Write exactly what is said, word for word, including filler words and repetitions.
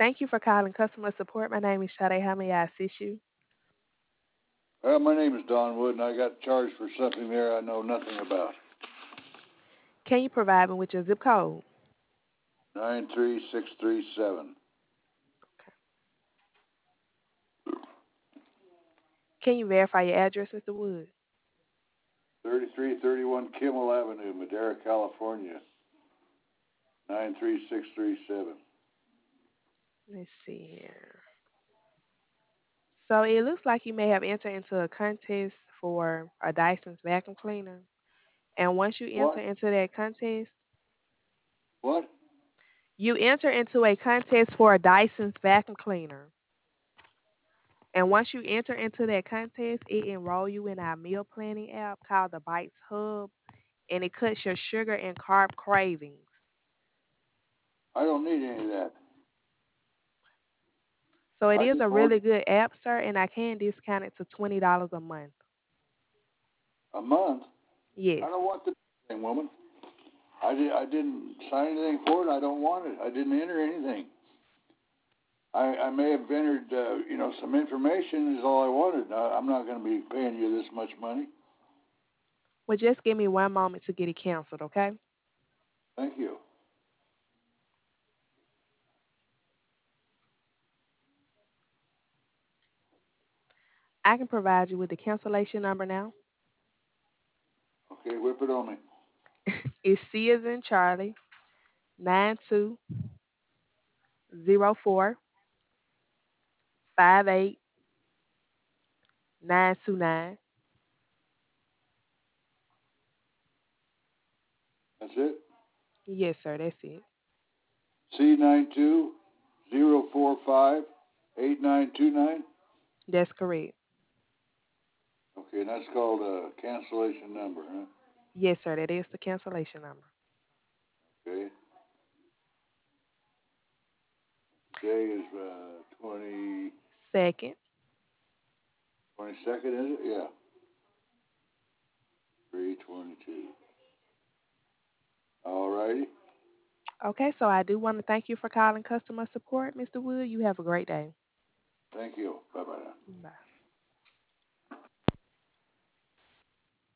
Thank you for calling customer support. My name is Sade. How may I assist you? Well, my name is Don Wood, and I got charged for something there I know nothing about. Can you provide me with your zip code? Nine three six three seven. Can you verify your address, Mister Wood? Thirty-three thirty-one Kimmel Avenue, Madera, California. Nine three six three seven. Let's see here. So it looks like you may have entered into a contest for a Dyson's vacuum cleaner. And once you enter What? into that contest, What? you enter into a contest for a Dyson's vacuum cleaner. And once you enter into that contest, it enroll you in our meal planning app called the Bites Hub, and it cuts your sugar and carb cravings. I don't need any of that. So it I is can a afford really good app, sir, and I can discount it to twenty dollars a month. a month. Yes. I don't want the thing, woman. I, did, I didn't sign anything for it. I don't want it. I didn't enter anything. I, I may have entered, uh, you know, some information is all I wanted. I, I'm not going to be paying you this much money. Well, just give me one moment to get it canceled, okay? Thank you. I can provide you with the cancellation number now. Okay, whip it on me. It's C as in Charlie, nine two zero four five eight nine two nine. That's it. Yes, sir, that's it. C nine two zero four five eight nine two nine. That's correct. Okay, and that's called a cancellation number, huh? Yes, sir, that is the cancellation number. Okay. Today is uh, twenty Second. twenty second, is it? Yeah. Three twenty two. All righty. Okay, so I do want to thank you for calling customer support, Mister Wood. You have a great day. Thank you. Bye bye now. Bye.